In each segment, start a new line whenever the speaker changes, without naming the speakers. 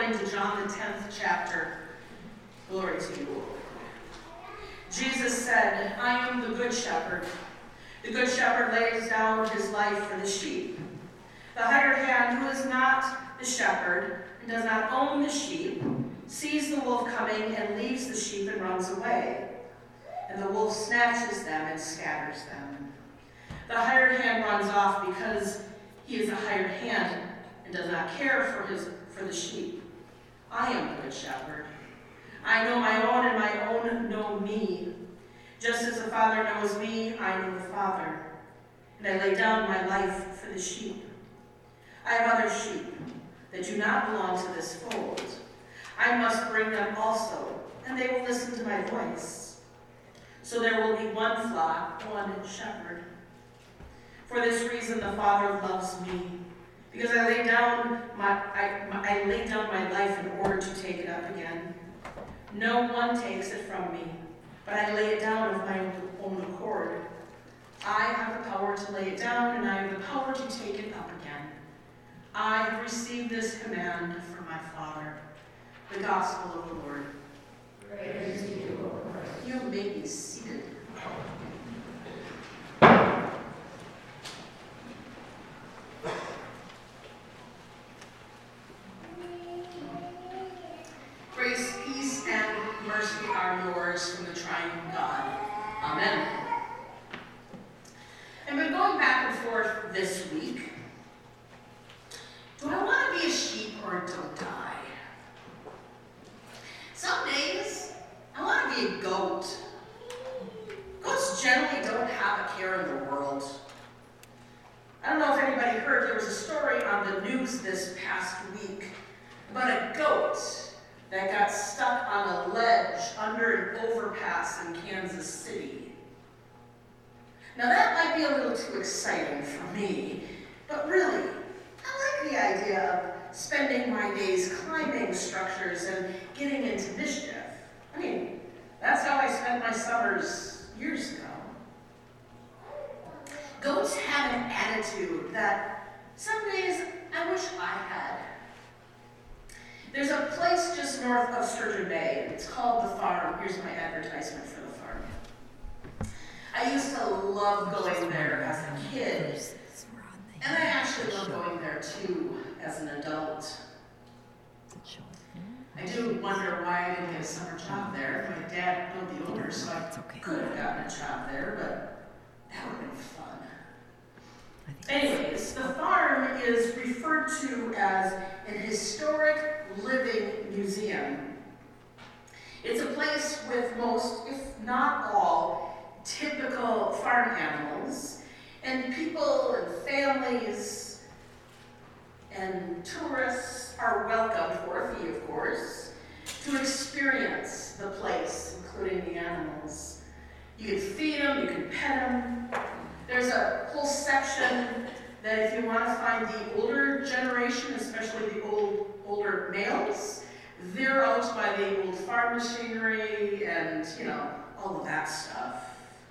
according to John the 10th chapter. Glory to you, Lord. Jesus said, I am the good shepherd. The good shepherd lays down his life for the sheep. The hired hand, who is not the shepherd and does not own the sheep, sees the wolf coming and leaves the sheep and runs away. And the wolf snatches them and scatters them. The hired hand runs off because he is a hired hand and does not care for the sheep. I am the good shepherd. I know my own, and my own know me. Just as the Father knows me, I know the Father. And I lay down my life for the sheep. I have other sheep that do not belong to this fold. I must bring them also, and they will listen to my voice. So there will be one flock, one shepherd. For this reason the Father loves me, because I lay down my life in order to take it up again. No one takes it from me, but I lay it down of my own accord. I have the power to lay it down, and I have the power to take it up again. I have received this command from my Father. The gospel of the Lord.
Praise to you, Lord Christ.
You may be seated. Grace, peace, and mercy are yours from the triune God. Amen. I've been going back and forth this week. Do I want to be a sheep or don't I? Some days, I want to be a goat. Goats generally don't have a care in the world. I don't know if anybody heard, there was a story on the news this past week about a goat that got stuck on a ledge under an overpass in Kansas City. Now that might be a little too exciting for me, but really, I like the idea of spending my days climbing structures and getting into mischief. I mean, that's how I spent my summers years ago. Goats have an attitude that some days I wish I had. There's a place just north of Sturgeon Bay, and it's called The Farm. Here's my advertisement for The Farm. I used to love going there as a kid, and I actually love going there too as an adult. I do wonder why I didn't get a summer job there. My dad knew the owner, so I could have gotten a job there, but that would have been fun. Anyways, the farm is referred to as an historic living museum. It's a place with most, if not all, typical farm animals, and people and families and tourists are welcomed, for a fee of course, to experience the place, including the animals. You can feed them, you can pet them. There's a whole section that if you want to find the older generation, especially the older males, they're out by the old farm machinery and, all of that stuff.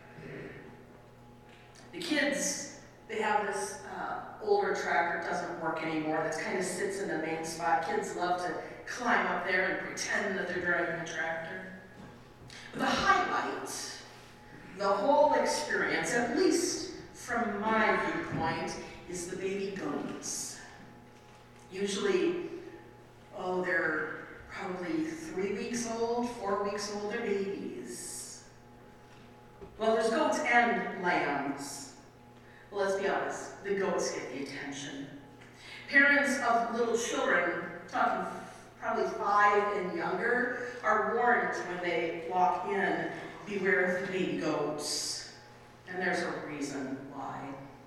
The kids, they have this older tractor, it doesn't work anymore, that kind of sits in the main spot. Kids love to climb up there and pretend that they're driving a tractor. But the highlight, the whole experience, at least from my viewpoint, is the baby goats. Usually, they're probably 3 weeks old, 4 weeks old, they're babies. Well, there's goats and lambs. Well, let's be honest, the goats get the attention. Parents of little children, talking probably 5 and younger, are warned when they walk in, beware of the baby goats. And there's a reason why.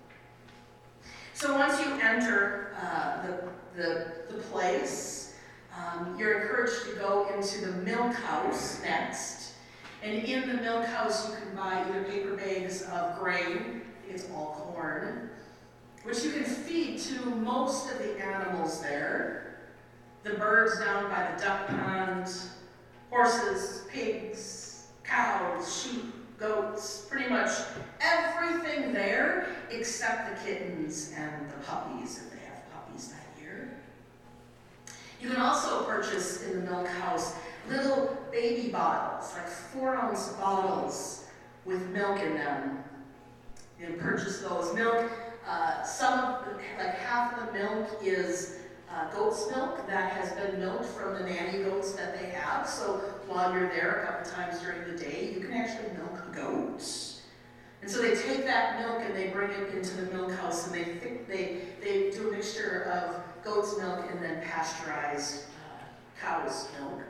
So once you enter the place, you're encouraged to go into the milk house next. And in the milk house, you can buy either paper bags of grain, it's all corn, which you can feed to most of the animals there. The birds down by the duck pond, horses, pigs, cows, sheep, goats, pretty much everything there except the kittens and the puppies, if they have puppies that year. You can also purchase in the milk house little baby bottles, like 4-ounce bottles with milk in them. You can purchase those. Milk, like half of the milk is goat's milk that has been milked from the nanny goats that they have. So while you're there a couple times during the day, you can actually milk a goat. And so they take that milk and they bring it into the milk house, and they do a mixture of goat's milk and then pasteurized cow's milk.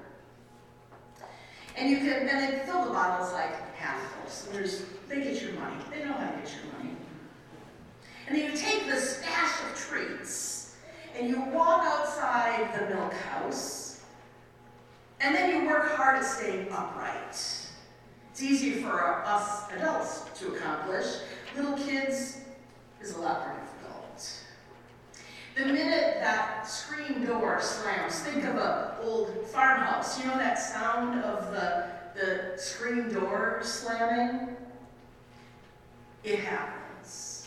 And they fill the bottles like half full. So they get your money. They know how to get your money. And then you take the stash of treats and you walk outside the milk house, and then you work hard at staying upright. It's easy for us adults to accomplish. Little kids is a lot more difficult. The minute that screen door slams, think of an old farmhouse. You know that sound of the screen door slamming? It happens.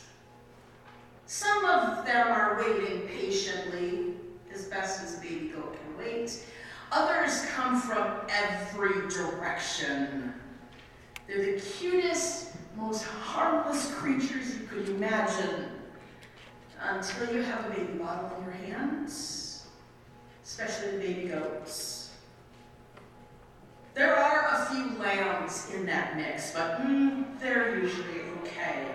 Some of them are waiting patiently, as best as a baby goat can wait. Others come from every direction. They're the cutest, most harmless creatures you could imagine, until you have a baby bottle in your hands, especially the baby goats. There are a few lambs in that mix, but they're usually okay.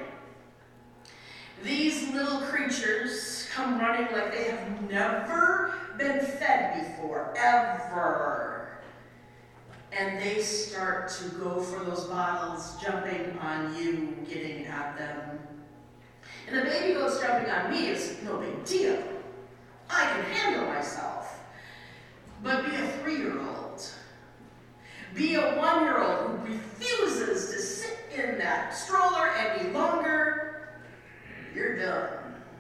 These little creatures come running like they have never been fed before, ever. And they start to go for those bottles, jumping on you, getting at them. And the baby goats jumping on me is no big deal. I can handle myself. But be a 3-year-old. Be a 1-year-old who refuses to sit in that stroller any longer. You're done.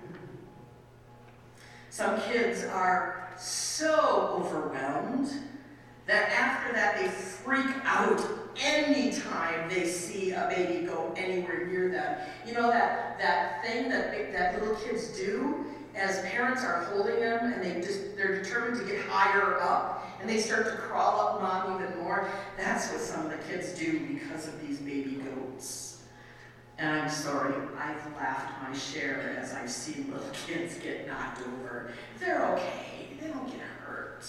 Some kids are so overwhelmed that after that they freak out anytime they see a baby goat anywhere near them. You know that thing that little kids do as parents are holding them, and they're determined to get higher up, and they start to crawl up mom even more. That's what some of the kids do because of these baby goats. And I'm sorry, I've laughed my share as I've seen little kids get knocked over. They're okay. They don't get hurt.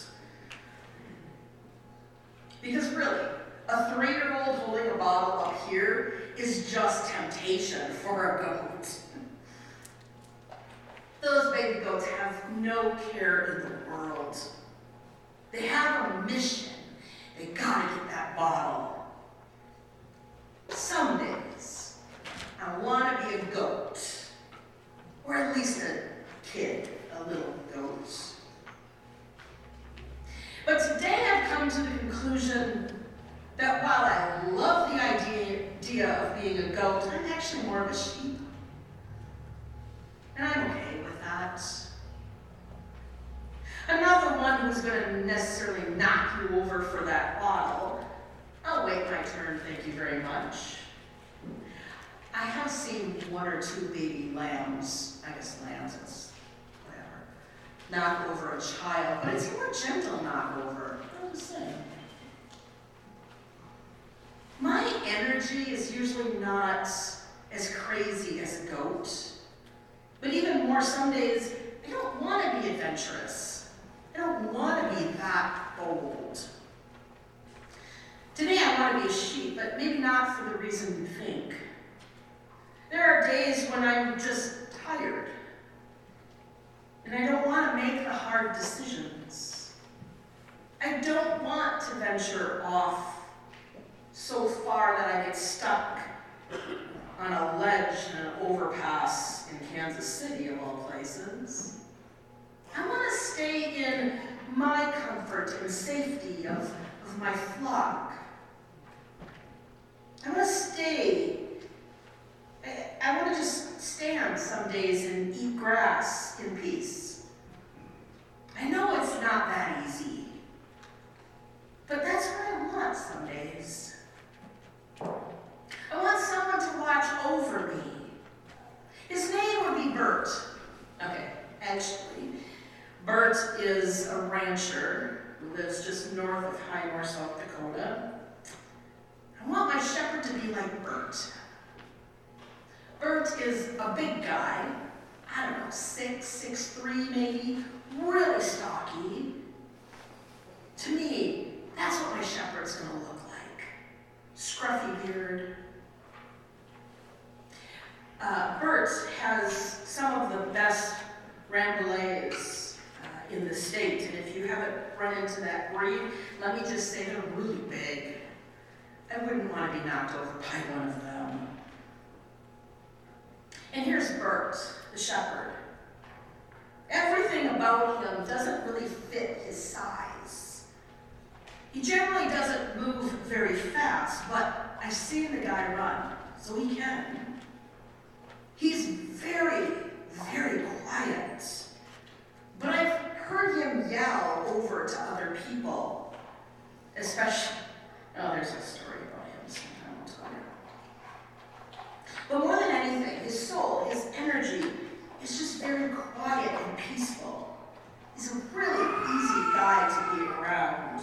Because really, a 3-year-old holding a bottle up here is just temptation for a goat. Those baby goats have no care in the world. They have a mission. They gotta get that bottle. Some days, I want to be a goat, or at least a kid, a little goat. But today I've come to the conclusion that while I love the idea of being a goat, I'm actually more of a sheep. And I'm okay with that. I'm not the one who's going to necessarily knock you over for that bottle. I'll wait my turn, thank you very much. I have seen 1 or 2 baby lambs, I guess lambs, it's whatever, knock over a child, but it's a more gentle knock over. I'm just saying. My energy is usually not as crazy as a goat, but even more some days, I don't want to be adventurous. I don't want to be that bold. Today I want to be a sheep, but maybe not for the reason you think. There are days when I'm just tired, and I don't want to make the hard decisions. I don't want to venture off so far that I get stuck on a ledge in an overpass in Kansas City, of all places. I want to stay in my comfort and safety of my flock. I want to stay. I want to just stand some days and eat grass in peace. I know it's not that easy, but that's what I want some days. I want someone to watch over me. His name would be Bert. Okay, actually, Bert is a rancher who lives just north of Highmore, South Dakota. I want my shepherd to be like Bert. Bert is a big guy, I don't know, 6'3" maybe, really stocky. To me, that's what my shepherd's going to look like. Scruffy beard. Bert has some of the best Rambouillets in the state, and if you haven't run into that breed, let me just say they're really big. I wouldn't want to be knocked over by one of them. And here's Bert, the shepherd. Everything about him doesn't really fit his size. He generally doesn't move very fast, but I've seen the guy run, so he can. He's very, very quiet. But I've heard him yell over to other people, especially, oh, there's a story about him sometime I'll tell you. But more than anything, his soul, his energy, is just very quiet and peaceful. He's a really easy guy to be around.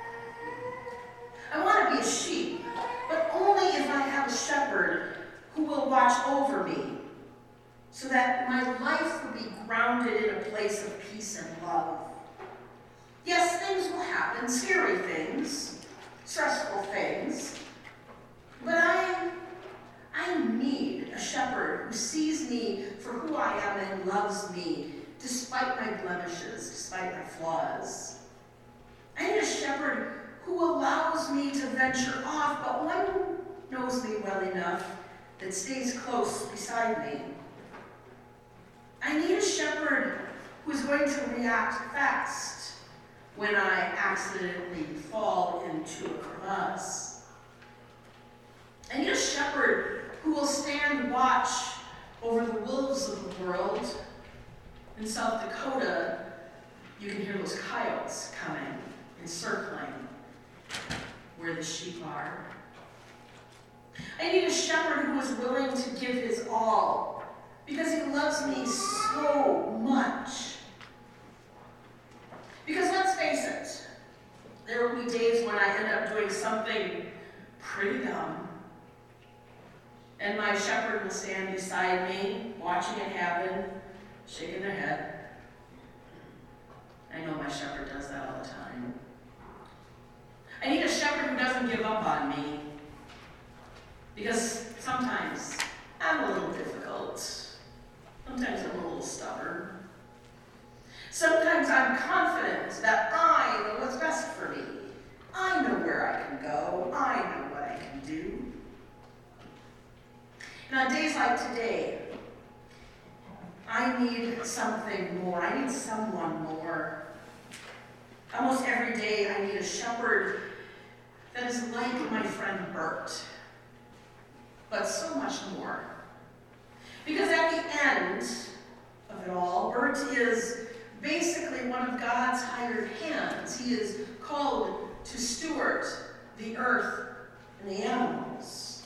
I want to be a sheep, but only if I have a shepherd who will watch over me, so that my life will be grounded in a place of peace and love. Yes, things will happen, scary things, stressful things, but I need a shepherd who sees me for who I am and loves me, despite my blemishes, despite my flaws. I need a shepherd who allows me to venture off, but one who knows me well enough that stays close beside me. I need a shepherd who is going to react fast when I accidentally fall into a crevasse. I need a shepherd who will stand watch over the wolves of the world. In South Dakota, you can hear those coyotes coming and circling where the sheep are. I need a shepherd who is willing to give his all, because he loves me so much. Because let's face it, there will be days when I end up doing something pretty dumb, and my shepherd will stand beside me, watching it happen, shaking their head. I know my shepherd does that all the time. I need a shepherd who doesn't give up on me, because sometimes I'm a little difficult. Sometimes I'm a little stubborn. Sometimes I'm confident that I know what's best for me. I know where I can go. I know what I can do. And on days like today, I need something more. I need someone more. Almost every day I need a shepherd that is like my friend Bert, but so much more. Because at the end of it all, Bert is basically one of God's hired hands. He is called to steward the earth and the animals.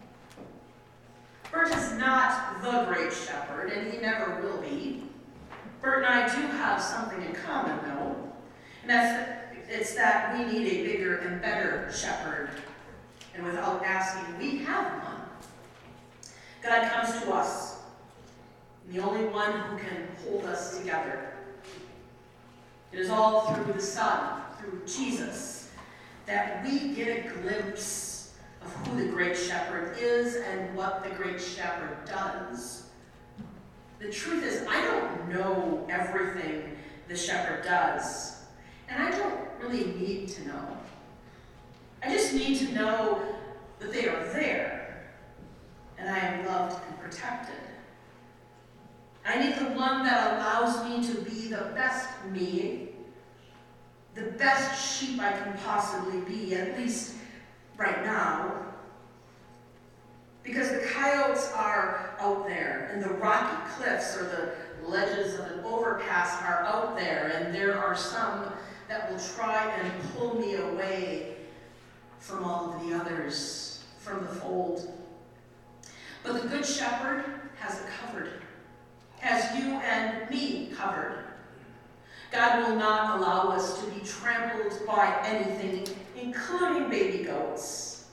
Bert is not the great shepherd, and he never will be. Bert and I do have something in common, though, and it's that we need a bigger and better shepherd. And without asking, we have one. God comes to us, the only one who can hold us together. It is all through the Son, through Jesus, that we get a glimpse of who the Great Shepherd is and what the Great Shepherd does. The truth is, I don't know everything the shepherd does, and I don't really need to know. I just need to know that they are there, and I am loved and protected. I need the one that allows me to be the best me, the best sheep I can possibly be, at least right now. Because the coyotes are out there, and the rocky cliffs or the ledges of an overpass are out there, and there are some that will try and pull me away from all of the others, from the fold. But the Good Shepherd has it covered, has you and me covered. God will not allow us to be trampled by anything, including baby goats.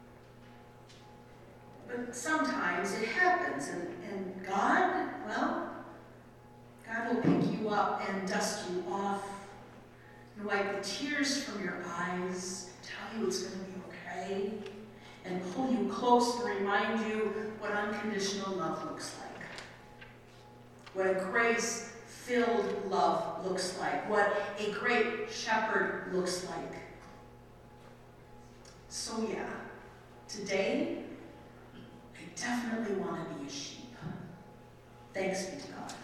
But sometimes it happens, and God, well, God will pick you up and dust you off and wipe the tears from your eyes, tell you it's going to be okay, and pull you close and remind you what unconditional love looks like, what a grace-filled love looks like, what a great shepherd looks like. So yeah, today, I definitely want to be a sheep. Thanks be to God.